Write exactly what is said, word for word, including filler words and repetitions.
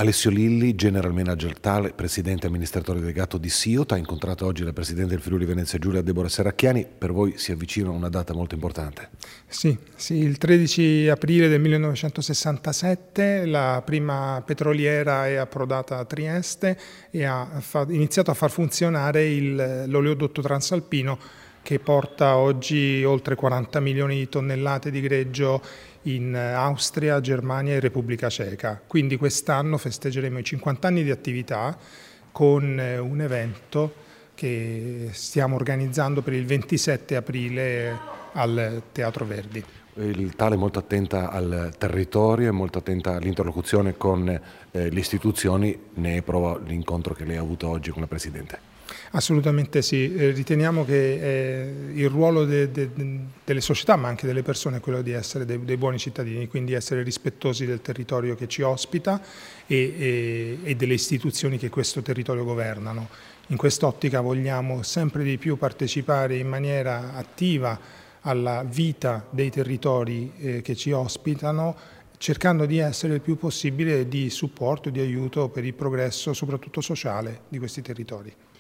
Alessio Lilli, General Manager tale, Presidente e amministratore delegato di SIOT, ha incontrato oggi la Presidente del Friuli Venezia Giulia, Deborah Serracchiani. Per voi si avvicina una data molto importante. Sì, sì, il tredici aprile del millenovecentosessantasette la prima petroliera è approdata a Trieste e ha iniziato a far funzionare l'oleodotto transalpino, che porta oggi oltre quaranta milioni di tonnellate di greggio in Austria, Germania e Repubblica Ceca. Quindi quest'anno festeggeremo i cinquanta anni di attività con un evento che stiamo organizzando per il ventisette aprile al Teatro Verdi. Il tale è molto attenta al territorio, è molto attenta all'interlocuzione con eh, le istituzioni, ne è prova l'incontro che lei ha avuto oggi con la Presidente. Assolutamente sì, eh, riteniamo che eh, il ruolo de, de, de, delle società ma anche delle persone è quello di essere dei, dei buoni cittadini, quindi essere rispettosi del territorio che ci ospita e, e, e delle istituzioni che questo territorio governano. In quest'ottica vogliamo sempre di più partecipare in maniera attiva alla vita dei territori eh, che ci ospitano, cercando di essere il più possibile di supporto e di aiuto per il progresso soprattutto sociale di questi territori.